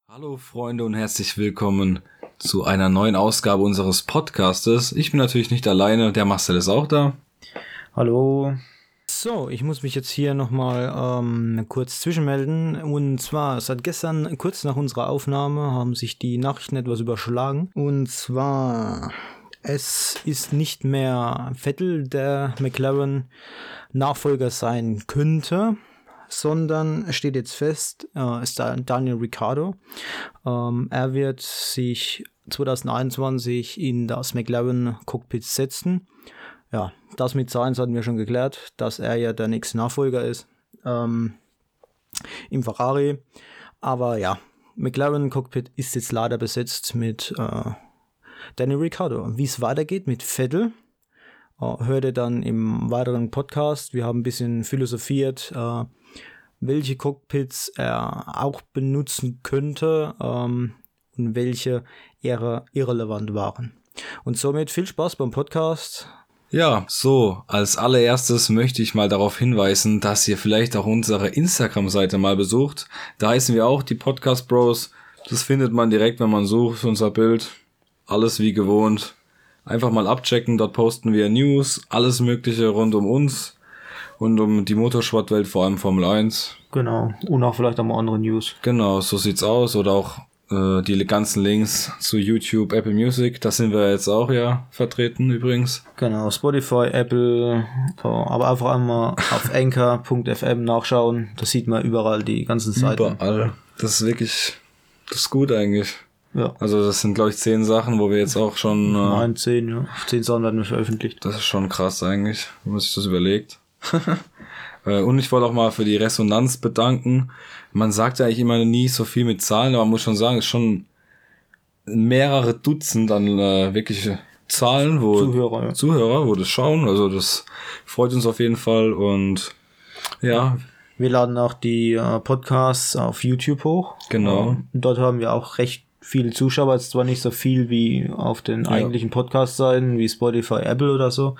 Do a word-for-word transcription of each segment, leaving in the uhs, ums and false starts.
Hallo Freunde und herzlich willkommen zu einer neuen Ausgabe unseres Podcastes. Ich bin natürlich nicht alleine, der Marcel ist auch da. Hallo. So, ich muss mich jetzt hier nochmal ähm, kurz zwischenmelden. Und zwar, seit gestern, kurz nach unserer Aufnahme, haben sich die Nachrichten etwas überschlagen. Und zwar, es ist nicht mehr Vettel, der McLaren-Nachfolger sein könnte, sondern es steht jetzt fest, äh, ist da Daniel Ricciardo. Ähm, er wird sich zwanzig einundzwanzig in das McLaren-Cockpit setzen. Ja, das mit Sainz hatten wir schon geklärt, dass er ja der nächste Nachfolger ist ähm, im Ferrari. Aber ja, McLaren-Cockpit ist jetzt leider besetzt mit äh, Daniel Ricciardo. Wie es weitergeht mit Vettel, äh, hört ihr dann im weiteren Podcast. Wir haben ein bisschen philosophiert, äh, welche Cockpits er auch benutzen könnte ähm, und welche eher irrelevant waren. Und somit viel Spaß beim Podcast. Ja, so, als allererstes möchte ich mal darauf hinweisen, dass ihr vielleicht auch unsere Instagram-Seite mal besucht. Da heißen wir auch die Podcast Bros. Das findet man direkt, wenn man sucht, unser Bild. Alles wie gewohnt. Einfach mal abchecken, dort posten wir News, alles mögliche rund um uns. Und um die Motorsportwelt, vor allem Formel eins. Genau, und auch vielleicht auch mal andere News. Genau, so sieht's aus. Oder auch äh, die ganzen Links zu YouTube, Apple Music. Da sind wir jetzt auch ja vertreten übrigens. Genau, Spotify, Apple, aber einfach einmal auf anchor punkt f m nachschauen. Da sieht man überall die ganzen Seiten. Überall. Das ist wirklich, das ist gut eigentlich. Ja. Also das sind, glaube ich, zehn Sachen, wo wir jetzt auch schon... Äh, Nein, zehn, ja. Zehn Sachen werden wir veröffentlicht. Das ist schon krass eigentlich, wenn man sich das überlegt. Und ich wollte auch mal für die Resonanz bedanken. Man sagt ja eigentlich immer nie so viel mit Zahlen, aber man muss schon sagen, es ist schon mehrere Dutzend an äh, wirkliche Zahlen, wo Zuhörer, ja. Zuhörer, wo das schauen. Also das freut uns auf jeden Fall und ja. Wir laden auch die äh, Podcasts auf YouTube hoch. Genau. Ähm, dort haben wir auch recht viele Zuschauer, jetzt zwar nicht so viel wie auf den ja. eigentlichen Podcast-Seiten, wie Spotify, Apple oder so.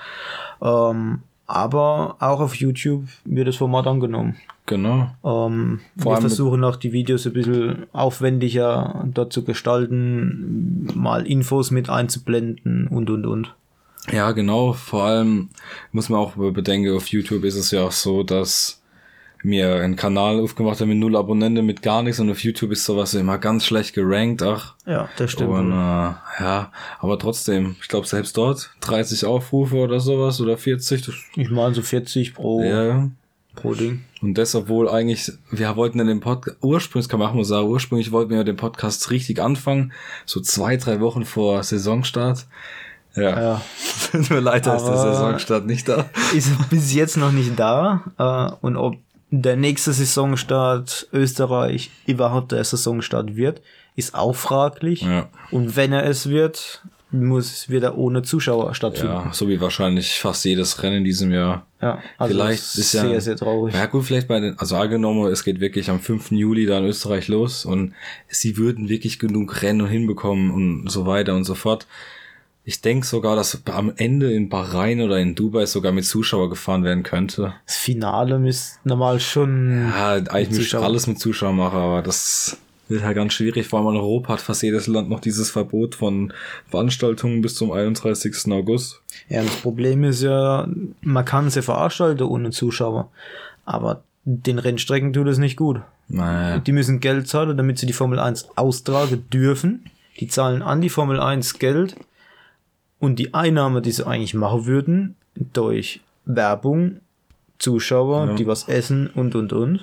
Ähm, Aber auch auf YouTube wird das Format angenommen. Genau. Ähm, wir versuchen auch die Videos ein bisschen aufwendiger dort zu gestalten, mal Infos mit einzublenden und und und. Ja, genau. Vor allem muss man auch bedenken, auf YouTube ist es ja auch so, dass mir einen Kanal aufgemacht haben mit null Abonnenten, mit gar nichts, und auf YouTube ist sowas immer ganz schlecht gerankt, ach. Ja, das stimmt. Und, äh, ja, aber trotzdem, ich glaube selbst dort dreißig Aufrufe oder sowas oder vierzig. Das ich meine so vierzig pro, ja. pro Ding. Und das, obwohl eigentlich, wir wollten ja den Podcast, ursprünglich kann man auch mal sagen, ursprünglich wollten wir den Podcast richtig anfangen, so zwei, drei Wochen vor Saisonstart. Ja, ja. Tut mir leid, dass der Saisonstart nicht da ist. Bis jetzt noch nicht da. Äh, und ob der nächste Saisonstart Österreich überhaupt der Saisonstart wird, ist auch fraglich. Ja. Und wenn er es wird, muss wieder ohne Zuschauer stattfinden. Ja, so wie wahrscheinlich fast jedes Rennen in diesem Jahr. Ja, also vielleicht ist, ist sehr, ja, sehr traurig. Ja gut, vielleicht bei den, also angenommen, es geht wirklich am fünften Juli da in Österreich los und sie würden wirklich genug Rennen hinbekommen und so weiter und so fort. Ich denke sogar, dass am Ende in Bahrain oder in Dubai sogar mit Zuschauer gefahren werden könnte. Das Finale müsste normal schon... Ja, eigentlich müsste alles mit Zuschauern machen, aber das wird halt ganz schwierig. Vor allem in Europa hat fast jedes Land noch dieses Verbot von Veranstaltungen bis zum einunddreißigsten August. Ja, das Problem ist ja, man kann sie veranstalten ohne Zuschauer, aber den Rennstrecken tut es nicht gut. Naja. Die müssen Geld zahlen, damit sie die Formel eins austragen dürfen. Die zahlen an die Formel eins Geld. Und die Einnahme, die sie eigentlich machen würden, durch Werbung, Zuschauer, ja. die was essen und, und, und,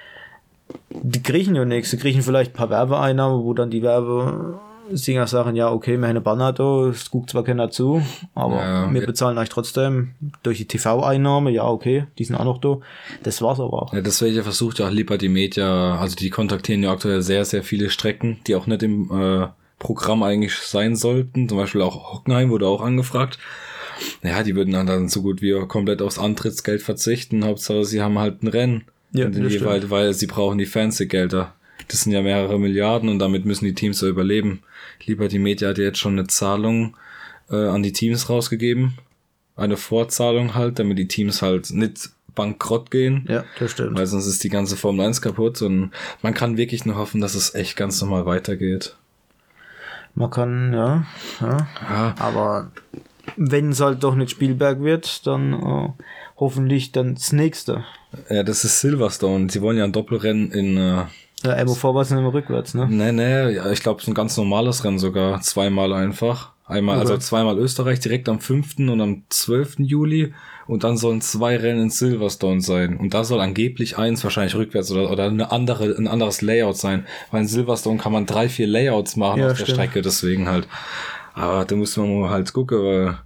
die kriegen ja nichts. Die kriegen vielleicht ein paar Werbeeinnahmen, wo dann die Werbesinger sagen, ja, okay, wir haben eine Banner da, es guckt zwar keiner zu, aber ja, wir bezahlen euch trotzdem durch die T V-Einnahme, ja, okay, die sind auch noch da. Das war's aber auch. Ja, deswegen versucht ja auch Liberty Media, also die kontaktieren ja aktuell sehr, sehr viele Strecken, die auch nicht im äh, Programm eigentlich sein sollten. Zum Beispiel auch Hockenheim wurde auch angefragt. Ja, die würden dann so gut wie komplett aufs Antrittsgeld verzichten. Hauptsache, sie haben halt ein Rennen. Ja, jeweils, weil sie brauchen die Fernsehgelder. Das sind ja mehrere Milliarden und damit müssen die Teams so überleben. Liberty Media hat ja jetzt schon eine Zahlung äh, an die Teams rausgegeben. Eine Vorzahlung halt, damit die Teams halt nicht bankrott gehen. Ja, das stimmt. Weil sonst ist die ganze Formel eins kaputt und man kann wirklich nur hoffen, dass es echt ganz normal weitergeht. Man kann, ja, ja. Ja. Aber wenn es halt doch nicht Spielberg wird, dann äh, hoffentlich dann das nächste. Ja, das ist Silverstone. Sie wollen ja ein Doppelrennen in... Äh, Ja, einmal vorwärts und einmal rückwärts, ne? nee, nee, ja, ich glaube, es ist ein ganz normales Rennen sogar. Zweimal einfach. Einmal, Okay. also zweimal Österreich direkt am fünften und am zwölften Juli und dann sollen zwei Rennen in Silverstone sein. Und da soll angeblich eins wahrscheinlich rückwärts oder, oder eine andere, ein anderes Layout sein. Weil in Silverstone kann man drei, vier Layouts machen Ja, auf der stimmt. Strecke, deswegen halt. Aber da muss man mal halt gucken, weil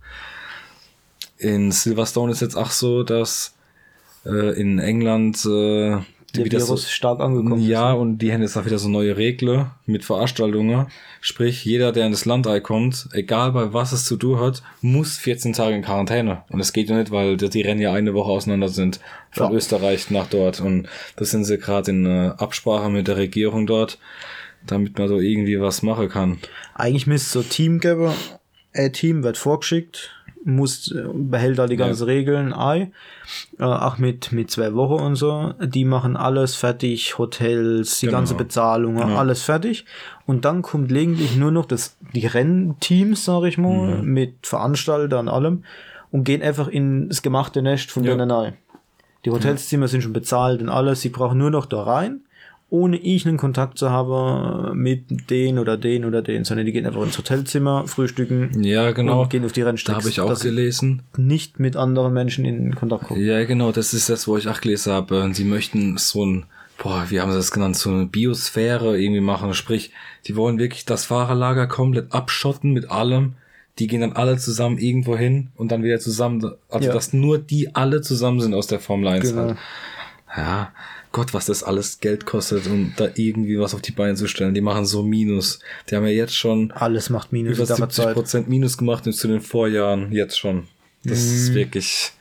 in Silverstone ist jetzt auch so, dass äh, in England äh, Der wieder Virus so, stark angekommen ja, ist. und die haben jetzt auch wieder so neue Regeln mit Veranstaltungen. Sprich, jeder, der in das Land reinkommt, egal bei was es zu tun hat, muss vierzehn Tage in Quarantäne. Und das geht ja nicht, weil die Rennen ja eine Woche auseinander sind von Ja. Österreich nach dort. Und das sind sie gerade in äh, Absprache mit der Regierung dort, damit man so irgendwie was machen kann. Eigentlich müsste es so Team geben. Ein Team wird vorgeschickt, muss, äh, behält da die ganzen Regeln ein. Äh, auch mit, mit zwei Wochen und so. Die machen alles fertig, Hotels, die Genau. ganze Bezahlung, alles fertig. Und dann kommt gelegentlich nur noch das, die Rennteams, sag ich mal, mit Veranstalter und allem und gehen einfach in das gemachte Nest von Ja. denen rein. Die Hotelzimmer sind schon bezahlt und alles. Sie brauchen nur noch da rein, ohne irgendeinen Kontakt zu haben mit den oder den oder den, sondern die gehen einfach ins Hotelzimmer, frühstücken Ja, genau. und gehen auf die Da Rennstrecke. habe ich auch dass sie gelesen. nicht mit anderen Menschen in Kontakt kommen. Ja, genau, das ist das, wo ich auch gelesen habe. Sie möchten so ein, boah, wie haben sie das genannt, so eine Biosphäre irgendwie machen. Sprich, die wollen wirklich das Fahrerlager komplett abschotten mit allem. Die gehen dann alle zusammen irgendwo hin und dann wieder zusammen, also Ja. dass nur die alle zusammen sind aus der Formel eins Genau. halt. Ja, Gott, was das alles Geld kostet, um da irgendwie was auf die Beine zu stellen. Die machen so Minus. Die haben ja jetzt schon Alles macht Minus über in der siebzig Zeit. Prozent Minus gemacht zu den Vorjahren, jetzt schon. Das ist wirklich...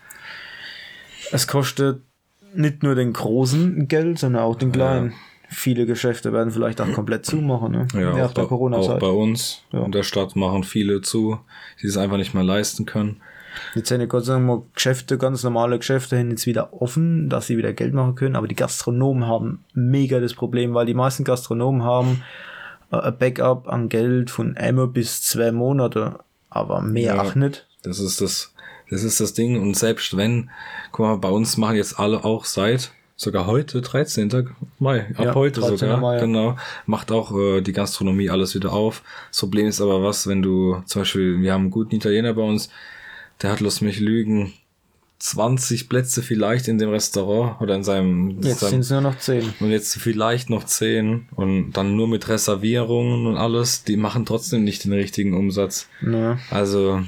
Es kostet nicht nur den großen Geld, sondern auch den kleinen. Viele Geschäfte werden vielleicht auch komplett zumachen, ne? Ja, Während auch, der bei, auch Corona-Zeit. bei uns Ja. in der Stadt machen viele zu, die es einfach nicht mehr leisten können. Jetzt sind ja Gott sei Dank mal Geschäfte, ganz normale Geschäfte, sind jetzt wieder offen, dass sie wieder Geld machen können, aber die Gastronomen haben mega das Problem, weil die meisten Gastronomen haben äh, ein Backup an Geld von einmal bis zwei Monate, aber mehr Ja. auch nicht. Das ist das, das ist das Ding. Und selbst wenn, guck mal, bei uns machen jetzt alle auch seit sogar heute, dreizehnten Mai, ab Ja, heute dreizehnten sogar, Mai, ja. genau, macht auch äh, die Gastronomie alles wieder auf. Das Problem ist aber was, wenn du, zum Beispiel, wir haben einen guten Italiener bei uns, der hat, lass mich lügen, zwanzig Plätze vielleicht in dem Restaurant oder in seinem... Jetzt seinem sind es nur noch zehn. und jetzt vielleicht noch zehn und dann nur mit Reservierungen und alles, die machen trotzdem nicht den richtigen Umsatz. Ne? Also,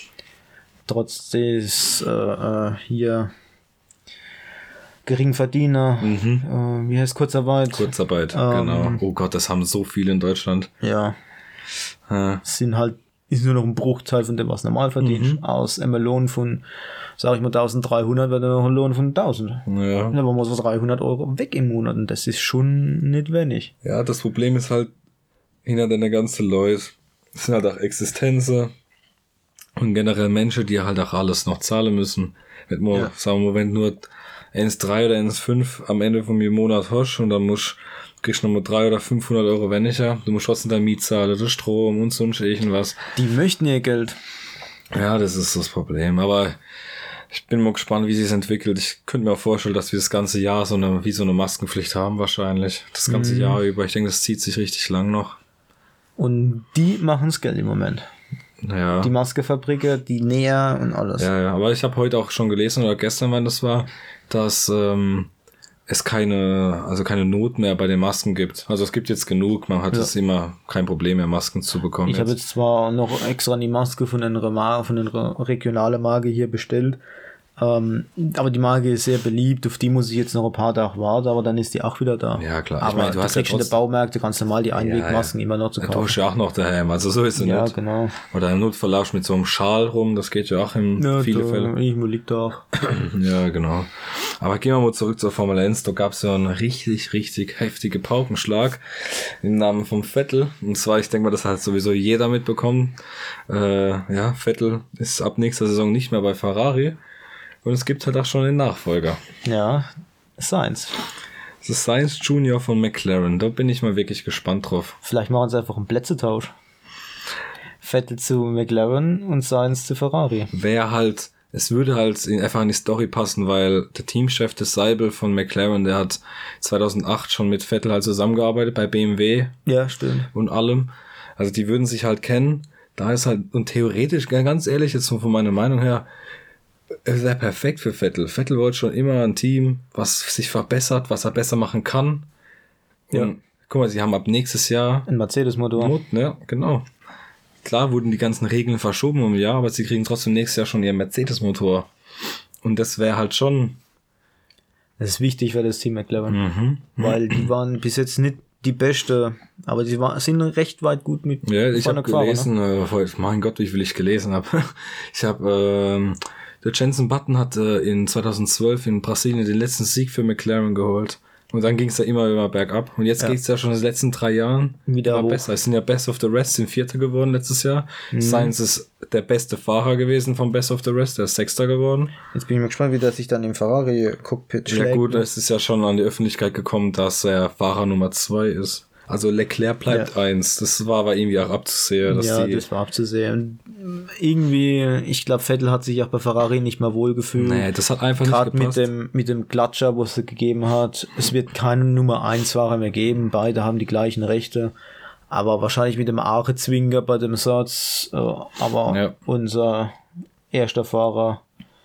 Trotz des äh, äh, hier Geringverdiener, äh, wie heißt Kurzarbeit? Kurzarbeit, Ähm, genau. Oh Gott, das haben so viele in Deutschland. Ja, Äh, sind halt, ist nur noch ein Bruchteil von dem, was normal verdient. Mhm. Aus einem Lohn von, sag ich mal, eintausenddreihundert wird dann noch ein Lohn von tausend. ja. Da war mal so dreihundert Euro weg im Monat und das ist schon nicht wenig. ja, das Problem ist halt, hinter den ganzen Leute sind halt auch Existenzen und generell Menschen, die halt auch alles noch zahlen müssen. Wenn man, Ja. sagen wir mal, wenn du nur eins Komma drei oder eins Komma fünf am Ende von dem Monat hast und dann musst kriegst du nochmal drei oder fünfhundert Euro weniger. Du musst trotzdem dein Miet zahlen, der Strom und sonst irgendwas. Die möchten ihr Geld. Ja, das ist das Problem. Aber ich bin mal gespannt, wie sich es entwickelt. Ich könnte mir auch vorstellen, dass wir das ganze Jahr so eine, wie so eine Maskenpflicht haben wahrscheinlich. Das ganze Mhm. Jahr über. Ich denke, das zieht sich richtig lang noch. Und die machen's Geld im Moment. Naja. Die Maskefabriker, die Näher und alles. Ja, ja. Aber ich habe heute auch schon gelesen, oder gestern, wann das war, dass ähm, es keine, also keine Not mehr bei den Masken gibt. Also es gibt jetzt genug. Man hat Ja. jetzt immer kein Problem mehr, Masken zu bekommen. Ich habe jetzt zwar noch extra die Maske von einer Marke, von einer regionalen Marke hier bestellt, ähm, aber die Marke ist sehr beliebt, auf die muss ich jetzt noch ein paar Tage warten, aber dann ist die auch wieder da. Ja, klar. Ich Aber meine, du du hast ja kriegst in den trotzdem- Baumärkte ganz normal die Einwegmasken immer noch zu Du hast kaufen. ja auch noch daheim, also so ist es Ja, nicht. genau. Oder im Notfall laufst du mit so einem Schal rum, das geht ja auch in Ja, viele da, Fälle. irgendwo liegt da auch. Ja, genau. Aber gehen wir mal zurück zur Formel eins. Da gab es ja einen richtig, richtig heftige Paukenschlag im Namen vom Vettel. Und zwar, ich denke mal, das hat sowieso jeder mitbekommen. Äh, ja, Vettel ist ab nächster Saison nicht mehr bei Ferrari. Und es gibt halt auch schon den Nachfolger. Ja, Sainz. Das ist Sainz Junior von McLaren. Da bin ich mal wirklich gespannt drauf. Vielleicht machen sie einfach einen Plätzetausch. Vettel zu McLaren und Sainz zu Ferrari. Wäre halt, es würde halt einfach in die Story passen, weil der Teamchef des Seibel von McLaren, der hat zweitausendacht schon mit Vettel halt zusammengearbeitet bei B M W. Ja, stimmt. Und allem. Also die würden sich halt kennen. Da ist halt, und theoretisch, ganz ehrlich, jetzt von meiner Meinung her, es wäre perfekt für Vettel. Vettel wollte schon immer ein Team, was sich verbessert, was er besser machen kann. Ja. Und guck mal, sie haben ab nächstes Jahr ein Mercedes-Motor. Ja, genau. Klar wurden die ganzen Regeln verschoben um ein Jahr, aber sie kriegen trotzdem nächstes Jahr schon ihren Mercedes-Motor. Und das wäre halt schon... Das ist wichtig für das Team McLaren. Mhm. Weil die waren bis jetzt nicht die Beste, aber die war, sind recht weit gut mit. Ja, ich habe gelesen, ne? äh, mein Gott, wie viel ich gelesen habe. Ich habe... Ähm, Der Jenson Button hat äh, in zweitausendzwölf in Brasilien den letzten Sieg für McLaren geholt. Und dann ging es ja immer, immer bergab. Und jetzt ja. geht es ja schon in den letzten drei Jahren wieder immer besser. Es sind ja Best of the Rest, sind Vierter geworden letztes Jahr. Mhm. Sainz ist der beste Fahrer gewesen vom Best of the Rest, der ist Sechster geworden. Jetzt bin ich mal gespannt, wie der sich dann im Ferrari-Cockpit schlägt. Ja gut, es ist ja schon an die Öffentlichkeit gekommen, dass er Fahrer Nummer zwei ist. Also Leclerc bleibt ja. eins. Das war aber irgendwie auch abzusehen. Dass ja, die das war abzusehen. Irgendwie, ich glaube, Vettel hat sich auch bei Ferrari nicht mehr wohl gefühlt. Nee, das hat einfach Grad nicht gepasst. Gerade mit dem, mit dem Klatscher, was es gegeben hat. Es wird keinen Nummer eins Fahrer mehr geben. Beide haben die gleichen Rechte. Aber wahrscheinlich mit dem Aare-Zwinger bei dem Satz. Aber ja. unser erster Fahrer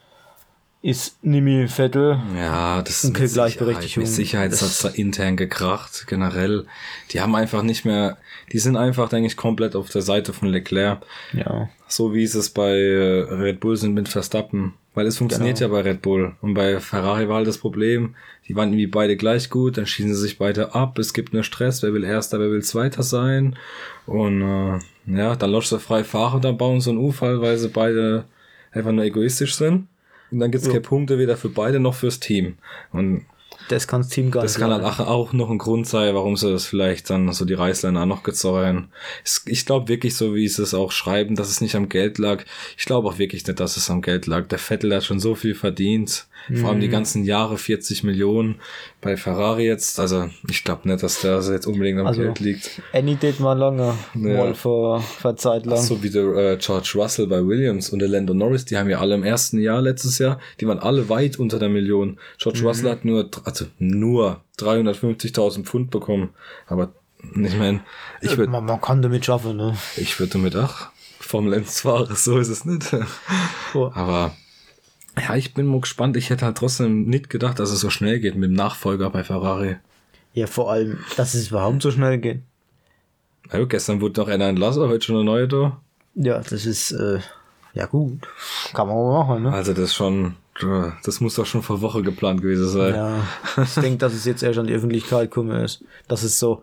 ist Nimi Vettel. Ja, das ist mit Sicherheit, mit Sicherheit hat es da intern gekracht, generell. Die haben einfach nicht mehr, die sind einfach, denke ich, komplett auf der Seite von Leclerc. Ja. So wie es bei Red Bull sind mit Verstappen. Weil es funktioniert genau. ja bei Red Bull. Und bei Ferrari war halt das Problem, die waren irgendwie beide gleich gut, dann schießen sie sich beide ab, es gibt nur Stress, wer will Erster, wer will Zweiter sein. Und äh, ja, dann lässt du frei fahren, dann bauen sie einen Unfall, weil sie beide einfach nur egoistisch sind. Und dann gibt's ja. keine Punkte weder für beide noch fürs Team. Und das kann das Team gar das nicht. Das kann halt auch noch ein Grund sein, warum sie das vielleicht dann so die Reißleine auch noch gezogen. Ich glaube wirklich, so wie sie es auch schreiben, dass es nicht am Geld lag. Ich glaube auch wirklich nicht, dass es am Geld lag. Der Vettel hat schon so viel verdient. Mhm. Vor allem die ganzen Jahre, vierzig Millionen bei Ferrari jetzt. Also ich glaube nicht, dass der jetzt unbedingt am also, Geld liegt. Any did mal lange. Ja. Mal vor, vor Zeit lang. Ach so wie der äh, George Russell bei Williams und der Lando Norris, die haben ja alle im ersten Jahr letztes Jahr, die waren alle weit unter der Million. George mhm. Russell hat nur, also nur dreihundertfünfzigtausend Pfund bekommen. Aber ich meine, ich würde... Man, man kann damit schaffen, ne? Ich würde damit auch Formel eins fahren, so ist es nicht. Oh. Aber ja, ich bin mal gespannt. Ich hätte halt trotzdem nicht gedacht, dass es so schnell geht mit dem Nachfolger bei Ferrari. Ja, vor allem, dass es überhaupt so schnell geht. Ja, gestern wurde noch einer entlassen, heute schon eine neue da. Ja, das ist, äh, ja gut. Kann man mal machen, ne? Also das ist schon... Das muss doch schon vor Woche geplant gewesen sein. Ja, ich denke, dass es jetzt erst an die Öffentlichkeit gekommen ist. Dass es so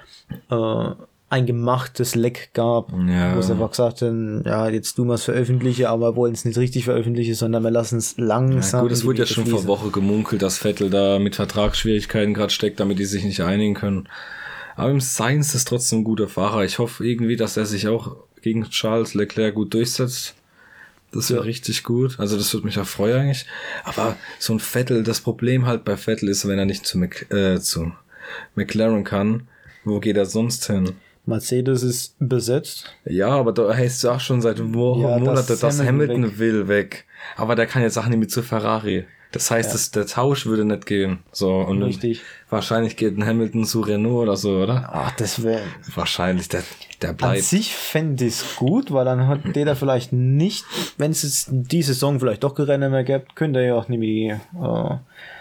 äh, ein gemachtes Leck gab, ja. wo sie einfach gesagt haben, ja, jetzt tun wir es veröffentlichen, aber wir wollen es nicht richtig veröffentlichen, sondern wir lassen es langsam. Ja, gut, es wurde ja schon vor Woche gemunkelt, dass Vettel da mit Vertragsschwierigkeiten gerade steckt, damit die sich nicht einigen können. Aber im Sainz ist trotzdem ein guter Fahrer. Ich hoffe irgendwie, dass er sich auch gegen Charles Leclerc gut durchsetzt. Das wäre ja. richtig gut. Also das würde mich auch freuen eigentlich. Aber so ein Vettel, das Problem halt bei Vettel ist, wenn er nicht zu, Mc, äh, zu McLaren kann, wo geht er sonst hin? Mercedes ist besetzt. Ja, aber da heißt es auch schon seit Wochen, ja, Monaten, dass, dass Hamilton, Hamilton will weg. Aber der kann jetzt auch nicht mit zu Ferrari. Das heißt, ja. dass der Tausch würde nicht gehen. So, und richtig. Wahrscheinlich geht ein Hamilton zu Renault oder so, oder? Ach, das wäre... Wahrscheinlich, der, der bleibt. An sich fände ich es gut, weil dann hat der da vielleicht nicht, wenn es jetzt die Saison vielleicht doch Rennen mehr gibt, könnte er ja auch nämlich äh,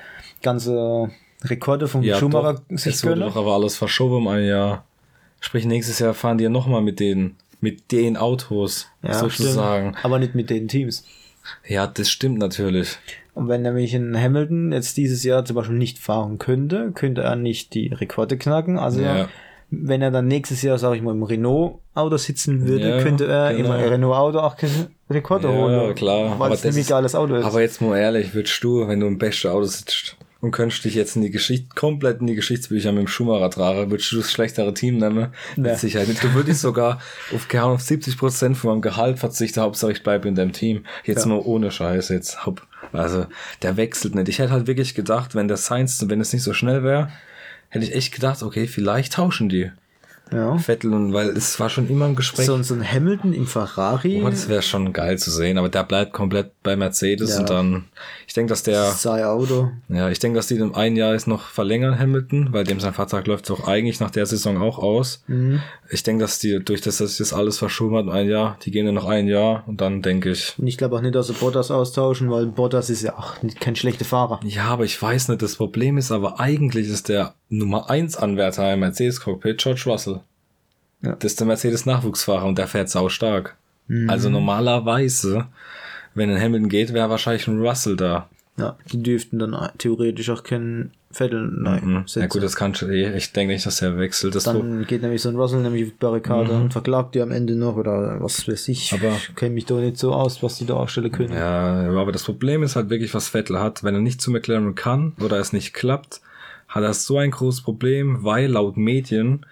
ganze Rekorde vom ja, Schumacher doch, sich gönnen. Es wurde doch aber alles verschoben um ein Jahr. Sprich, nächstes Jahr fahren die ja nochmal mit den, mit den Autos, ja, sozusagen. Stimmt. Aber nicht mit den Teams. Ja, das stimmt natürlich. Und wenn nämlich ein Hamilton jetzt dieses Jahr zum Beispiel nicht fahren könnte, könnte er nicht die Rekorde knacken. Also ja. wenn er dann nächstes Jahr, sag ich mal, im Renault-Auto sitzen würde, ja, könnte er genau. im Renault-Auto auch Rekorde ja, holen. Ja, klar. Weil es nämlich geiles Auto ist. Aber jetzt mal ehrlich, würdest du, wenn du im besten Auto sitzt und könntest dich jetzt in die Geschichte, komplett in die Geschichtsbücher mit dem Schumacher tragen, würdest du das schlechtere Team nehmen? Mit ja. Sicherheit nicht. Du würdest sogar auf, auf siebzig Prozent von meinem Gehalt verzichten, Hauptsache ich bleibe in deinem Team. Jetzt ja. nur ohne Scheiß, jetzt hab, Also, der wechselt nicht. Ich hätte halt wirklich gedacht, wenn der Sainz, wenn es nicht so schnell wäre, hätte ich echt gedacht, okay, vielleicht tauschen die. Ja. Vettel, und weil es war schon immer im Gespräch. So, so ein Hamilton im Ferrari. Oh, das wäre schon geil zu sehen, aber der bleibt komplett bei Mercedes Ja. und dann, ich denke, dass der, Sei Auto. ja, ich denke, dass die in ein Jahr jetzt noch verlängern, Hamilton, weil dem sein Vertrag läuft doch eigentlich nach der Saison auch aus. Mhm. Ich denke, dass die, durch das, dass sich das alles verschoben hat, ein Jahr, die gehen ja noch ein Jahr und dann denke ich. Und ich glaube auch nicht, dass sie Bottas austauschen, weil Bottas ist ja auch nicht, kein schlechter Fahrer. Ja, aber ich weiß nicht, das Problem ist aber eigentlich ist der Nummer eins Anwärter im Mercedes-Cockpit George Russell. Ja. Das ist der Mercedes-Nachwuchsfahrer und der fährt sau stark. Mhm. Also normalerweise, wenn ein Hamilton geht, wäre wahrscheinlich ein Russell da. Ja, die dürften dann theoretisch auch keinen Vettel nein, Mhm. setzen. Ja gut, das kann schon, ich denke nicht, dass er wechselt. Das Dann geht nämlich so ein Russell nämlich auf die Barrikade Mhm. und verklagt die am Ende noch oder was weiß ich. Aber- ich kenne mich doch nicht so aus, was die da ausstellen können. ja, aber das Problem ist halt wirklich, was Vettel hat. Wenn er nicht zu McLaren kann oder es nicht klappt, hat er so ein großes Problem, weil laut Medien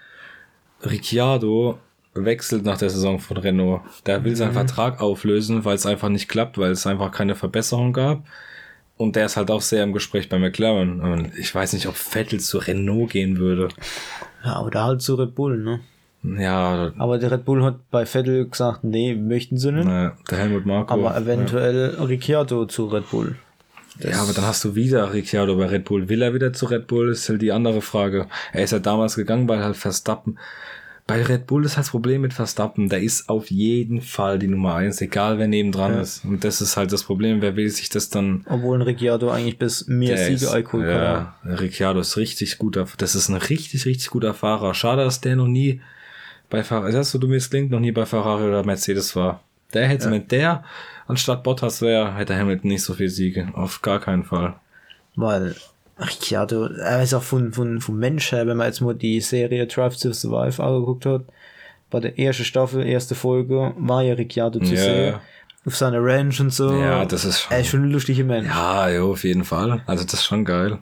Ricciardo wechselt nach der Saison von Renault. Der will seinen Vertrag auflösen, weil es einfach nicht klappt, weil es einfach keine Verbesserung gab. Und der ist halt auch sehr im Gespräch bei McLaren. Und ich weiß nicht, ob Vettel zu Renault gehen würde. Ja, oder halt zu Red Bull, ne? Ja, Aber der Red Bull hat bei Vettel gesagt, nee, möchten sie nicht. äh, der Helmut Marko. aber eventuell Ricciardo zu Red Bull. Ja, aber dann hast du wieder Ricciardo bei Red Bull. Will er wieder zu Red Bull, ist halt die andere Frage. Er ist ja damals gegangen, weil halt Verstappen. Bei Red Bull ist halt das Problem mit Verstappen. Der ist auf jeden Fall die Nummer eins, egal wer nebendran Ja. ist. Und das ist halt das Problem. Wer will sich das dann... Obwohl ein Ricciardo eigentlich bis mehr Der Siege ist- einholen kann. Ja, Ricciardo ist richtig guter. Das ist ein richtig, richtig guter Fahrer. Schade, dass der noch nie bei Ferrari, hast du, du mir es klingt, noch nie bei Ferrari oder Mercedes war. Der hätte, Ja. wenn der anstatt Bottas wäre, hätte Hamilton nicht so viel Siege. Auf gar keinen Fall. Weil Ricciardo, er ist auch von, von, vom Mensch her, wenn man jetzt mal die Serie Drive to Survive angeguckt hat, bei der ersten Staffel, erste Folge, war ja Ricciardo zu Ja. sehen. Auf seiner Ranch und so. Ja, das ist schon- Er ist schon ein lustiger Mensch. Ja, ja, auf jeden Fall. Also das ist schon geil.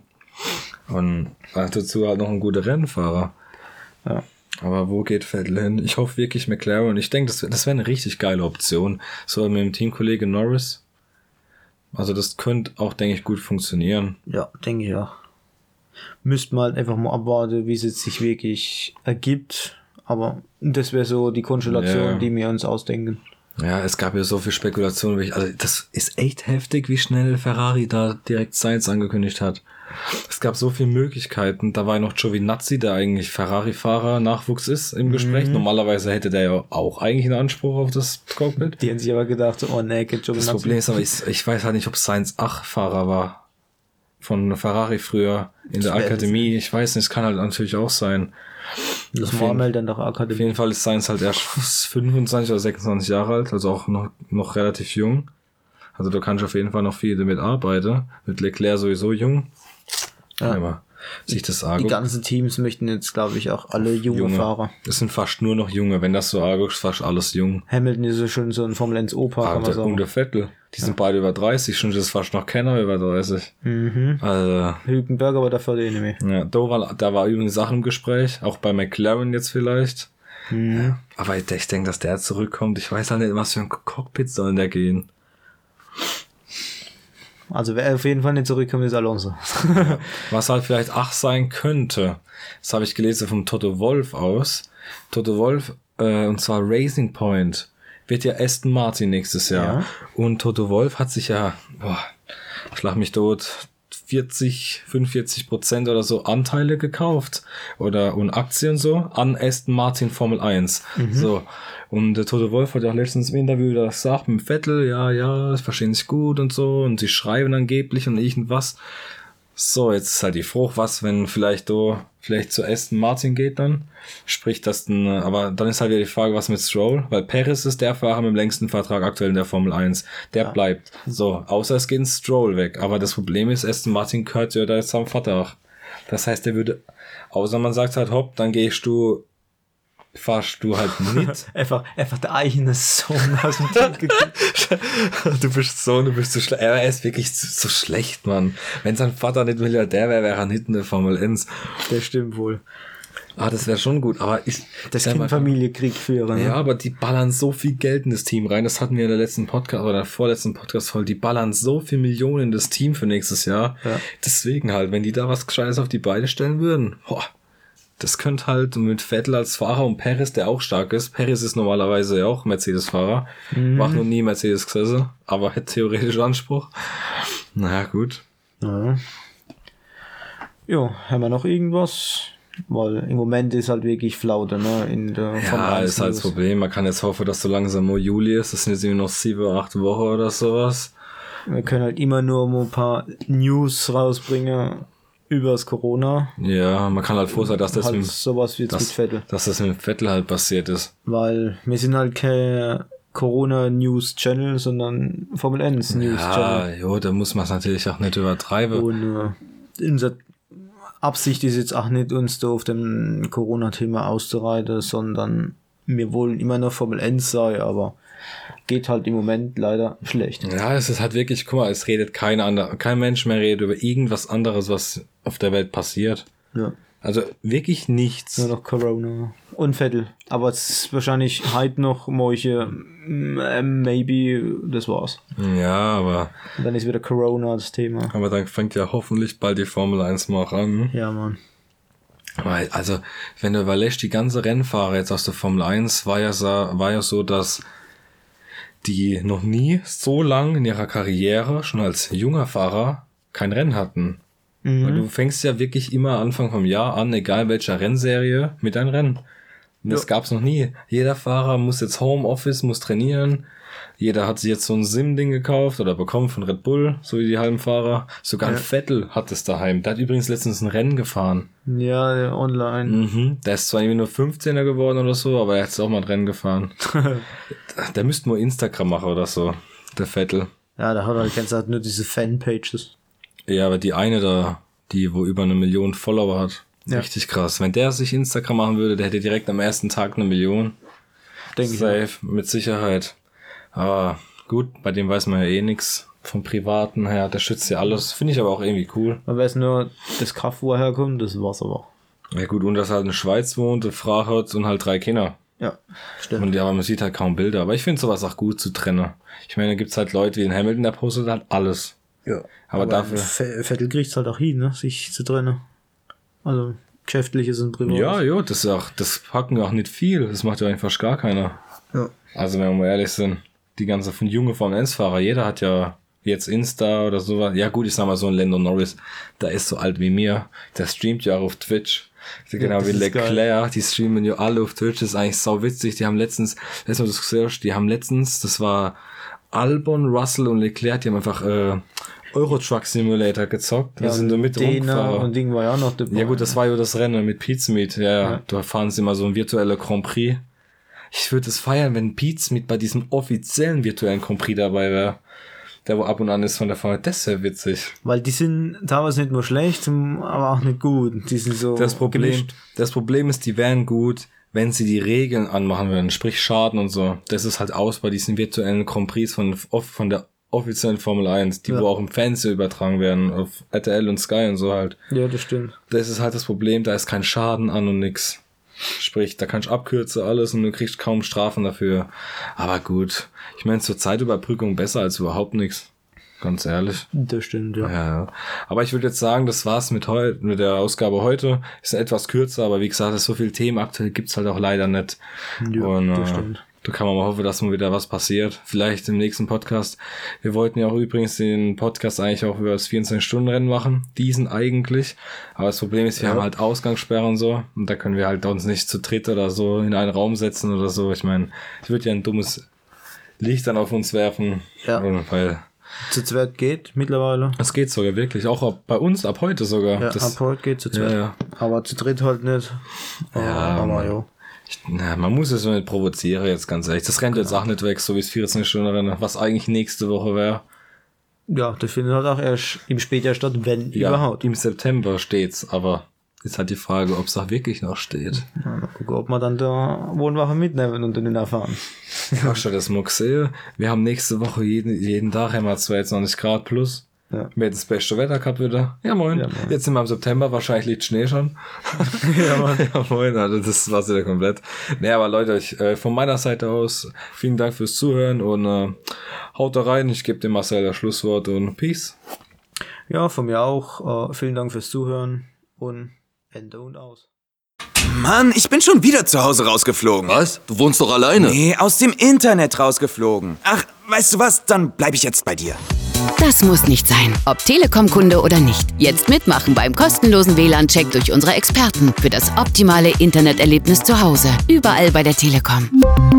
Und dazu halt noch ein guter Rennfahrer. Ja. Aber wo geht Vettel hin? Ich hoffe wirklich McLaren. Ich denke, das, wär- das wäre eine richtig geile Option. So mit dem Teamkollege Norris. Also das könnte auch, denke ich, gut funktionieren. Ja, denke ich auch. Müsste man halt einfach mal abwarten, wie es jetzt sich wirklich ergibt. Aber das wäre so die Konstellation, Ja. die wir uns ausdenken. Ja, es gab ja so viel Spekulation. wie ich- Also das ist echt heftig, wie schnell Ferrari da direkt Sainz angekündigt hat. Es gab so viele Möglichkeiten. Da war ja noch Giovinazzi, der eigentlich Ferrari-Fahrer Nachwuchs ist im Gespräch. Mhm. Normalerweise hätte der ja auch eigentlich einen Anspruch auf das Cockpit. Die haben sich aber gedacht, so, oh nee, geht schon Das Problem ist aber, ich, ich weiß halt nicht, ob Sainz Ach Fahrer war. Von Ferrari früher in der Das wär- Akademie. Ich weiß nicht, es kann halt natürlich auch sein. Das Auf jeden- Marmel dann doch Auf Akademie. jeden Fall ist Sainz halt erst fünfundzwanzig oder sechsundzwanzig Jahre alt, also auch noch, noch relativ jung. Also da kannst du auf jeden Fall noch viel damit arbeiten. Mit Leclerc sowieso jung. Ja. Aber sich das Die anguckt. ganzen Teams möchten jetzt, glaube ich, auch alle junge, Junge. Fahrer. Es sind fast nur noch junge. Wenn das so anguckst, fast alles jung. Hamilton ist ja schon so ein Formel eins Opa, kann Aber man der, sagen. und der Vettel, die sind beide über dreißig, schon ist fast noch keiner über dreißig. Mhm. Also, Hülkenberg, aber dafür eh nicht mehr. ja, da war, da war übrigens Sachen im Gespräch, auch bei McLaren jetzt vielleicht. Mhm. Aber ich, ich denke, dass der zurückkommt. Ich weiß halt nicht, was für ein Cockpit soll denn der gehen. Also wer auf jeden Fall nicht zurückkommt, ist Alonso. Was halt vielleicht Ach sein könnte, das habe ich gelesen vom Toto Wolff aus. Toto Wolff, äh, und zwar Racing Point, wird ja Aston Martin nächstes Jahr. Ja. Und Toto Wolff hat sich ja, boah, schlag mich tot, vierzig, fünfundvierzig Prozent oder so Anteile gekauft oder und Aktien so an Aston Martin Formel eins. So. Und der Toto Wolff hat ja auch letztens im Interview da gesagt mit Vettel, ja, ja, das verstehen sich gut und so und sie schreiben angeblich und irgendwas. So, jetzt ist halt die Frucht, was, wenn vielleicht do, vielleicht zu Aston Martin geht dann. Sprich, das dann, aber dann ist halt wieder die Frage, was mit Stroll, weil Perez ist der Fahrer mit dem längsten Vertrag aktuell in der Formel eins. Der Ja. bleibt. So, außer es geht ein Stroll weg. Aber das Problem ist, Aston Martin gehört ja da jetzt am Vertrag. Das heißt, der würde, außer man sagt halt, hopp, dann gehst du, fahrst du halt mit. einfach, einfach der eigene Sohn aus dem Team gekriegt. Du bist so, du bist so schlecht. Er ist wirklich so, so schlecht, Mann. Wenn sein Vater nicht Milliardär wäre, wäre er nicht in der Formel eins. Der stimmt wohl. Ah, das wäre schon gut, aber ich... Das Kind Familie Krieg führen. Ja, ne? aber die ballern so viel Geld in das Team rein. Das hatten wir in der letzten Podcast oder der vorletzten Podcast voll. Die ballern so viel Millionen in das Team für nächstes Jahr. Ja. Deswegen halt, wenn die da was Gescheites auf die Beine stellen würden, boah, das könnte halt mit Vettel als Fahrer und Perez, der auch stark ist. Perez ist normalerweise ja auch Mercedes-Fahrer. Mhm. War noch nie Mercedes gesessen, aber hat theoretisch Anspruch. Naja, gut. Ja. Jo, haben wir noch irgendwas? Weil im Moment ist halt wirklich Flaute, ne? In der ja, ist halt das Problem. Man kann jetzt hoffen, dass so langsam nur Juli ist. Das sind jetzt irgendwie noch sieben, acht Wochen oder sowas. Wir können halt immer nur ein paar News rausbringen über das Corona. Ja, man kann halt froh sein, dass das halt mit, sowas wie jetzt dass, mit Vettel. dass das mit Vettel halt passiert ist. Weil wir sind halt kein Corona-News-Channel, sondern Formel eins News-Channel. Ja, jo, da muss man es natürlich auch nicht übertreiben. Und äh, unser Absicht ist jetzt auch nicht, uns da auf dem Corona-Thema auszureiten, sondern wir wollen immer noch Formel eins sein, aber geht halt im Moment leider schlecht. Ja, es ist halt wirklich, guck mal, es redet kein anderer, kein Mensch mehr redet über irgendwas anderes, was auf der Welt passiert. Ja. Also wirklich nichts. Nur noch Corona und Vettel. Aber es ist wahrscheinlich heute noch manche äh, maybe, das war's. Ja, aber... Und dann ist wieder Corona das Thema. Aber dann fängt ja hoffentlich bald die Formel eins mal auch an. Ja, Mann. Weil, also, wenn du überlegst, die ganze Rennfahrer jetzt aus der Formel eins, war ja so, war ja so, dass die noch nie so lang in ihrer Karriere, schon als junger Fahrer, kein Rennen hatten. Mhm. Weil du fängst ja wirklich immer Anfang vom Jahr an, egal welcher Rennserie, mit einem Rennen. Und das ja. gab's noch nie. Jeder Fahrer muss jetzt Homeoffice, muss trainieren. Jeder hat sich jetzt so ein Sim-Ding gekauft oder bekommen von Red Bull, so wie die halben Fahrer. Sogar ja. ein Vettel hat es daheim. Der hat übrigens letztens ein Rennen gefahren. Ja, online. Mhm. Der ist zwar irgendwie nur fünfzehner geworden oder so, aber er hat auch mal ein Rennen gefahren. Der müsste nur Instagram machen oder so, der Vettel. Ja, da hat er, kennst du halt nur diese Fanpages. Ja, aber die eine da, die wo über eine Million Follower hat, ja. richtig krass. Wenn der sich Instagram machen würde, der hätte direkt am ersten Tag eine Million. Denke ich. Safe, mit Sicherheit. Aber gut, bei dem weiß man ja eh nichts vom Privaten her. Der schützt ja alles. Finde ich aber auch irgendwie cool. Man weiß nur, das Kraft, wo er herkommt, das war's aber. Ja gut, und dass er halt in der Schweiz wohnt, eine Frau hat und halt drei Kinder. Ja, stimmt. Und ja, aber man sieht halt kaum Bilder. Aber ich finde sowas auch gut zu trennen. Ich meine, da gibt's halt Leute wie in Hamilton, der postet halt alles. Ja. Aber, aber dafür... Vettel kriegt's halt auch hin, ne, sich zu trennen. Also, geschäftliches und privates. Ja, ja, das ist auch, das packen auch nicht viel. Das macht ja eigentlich fast gar keiner. Ja. Also, wenn wir mal ehrlich sind, die ganze von junge Formel eins Fahrer, jeder hat ja jetzt Insta oder sowas. Ja gut, ich sag mal so ein Lando Norris, der ist so alt wie mir. Der streamt ja auch auf Twitch. Genau ja, wie Leclerc, geil. Die streamen ja alle auf Twitch. Das ist eigentlich sau witzig. Die haben letztens, letztens das gesehen, die haben letztens, das war Albon, Russell und Leclerc, die haben einfach äh, Euro Truck Simulator gezockt. Ja, die sind so mit rumgefahren. Und Ding war ja auch noch dabei. Ja gut, das war ja das Rennen mit Pizmeet. Ja, ja. Da fahren sie immer so ein virtueller Grand Prix. Ich würde es feiern, wenn Pizmeet bei diesem offiziellen virtuellen Grand Prix dabei wäre. Der wo ab und an ist von der Fahrt. Das wäre witzig. Weil die sind teilweise nicht nur schlecht, aber auch nicht gut. Die sind so das Problem, gemischt. Das Problem ist, die wären gut, wenn sie die Regeln anmachen würden, sprich Schaden und so. Das ist halt aus bei diesen virtuellen Grand Prix von, von der offiziellen Formel eins, die ja. wo auch im Fernsehen übertragen werden, auf R T L und Sky und so halt. Ja, das stimmt. Das ist halt das Problem, da ist kein Schaden an und nix. Sprich, da kannst du abkürzen alles und du kriegst kaum Strafen dafür. Aber gut, ich meine, zur Zeitüberbrückung besser als überhaupt nichts. Ganz ehrlich. Das stimmt, ja. ja. Aber ich würde jetzt sagen, das war's mit heute, mit der Ausgabe heute. Ist etwas kürzer, aber wie gesagt, so viele Themen aktuell gibt's halt auch leider nicht. Ja, und, das äh, stimmt. Da kann man mal hoffen, dass mal wieder was passiert. Vielleicht im nächsten Podcast. Wir wollten ja auch übrigens den Podcast eigentlich auch über das vierundzwanzig-Stunden-Rennen machen. Diesen eigentlich. Aber das Problem ist, wir ja. haben halt Ausgangssperre und so. Und da können wir halt uns nicht zu dritt oder so in einen Raum setzen oder so. Ich meine, es wird ja ein dummes Licht dann auf uns werfen. Ja. Weil zu zweit geht mittlerweile. Es geht sogar wirklich. Auch ab, bei uns ab heute sogar. Ja, das, ab heute geht zu zweit. Ja, ja. Aber zu dritt halt nicht. Ja, aber ja. Ich, na, man muss es so nicht provozieren, jetzt ganz ehrlich. Das rennt jetzt auch nicht weg, so wie es vierzehn-Stunden-Rennen, was eigentlich nächste Woche wäre. Ja, das findet halt auch erst im Spätjahr statt, wenn ja, überhaupt. Im September steht's, aber ist halt die Frage, ob es auch wirklich noch steht. Ja, mal gucken, ob wir dann da Wohnwache mitnehmen und dann erfahren. Ja, schon das mal gesehen. Wir haben nächste Woche jeden, jeden Tag immer zweiundzwanzig Grad plus. Ja. Wir hätten das beste Wetter gehabt wieder. Ja moin. ja, moin. Jetzt sind wir im September, wahrscheinlich liegt Schnee schon. ja, moin. ja, moin. Also das war's wieder komplett. Nee, aber Leute, ich, äh, von meiner Seite aus, vielen Dank fürs Zuhören und äh, haut da rein. Ich gebe dem Marcel das Schlusswort und Peace. Ja, von mir auch. Äh, vielen Dank fürs Zuhören und Ende und aus. Mann, ich bin schon wieder zu Hause rausgeflogen. Was? Du wohnst doch alleine? Nee, aus dem Internet rausgeflogen. Ach, weißt du was? Dann bleib ich jetzt bei dir. Das muss nicht sein, ob Telekom-Kunde oder nicht. Jetzt mitmachen beim kostenlosen W L A N-Check durch unsere Experten für das optimale Interneterlebnis zu Hause. Überall bei der Telekom.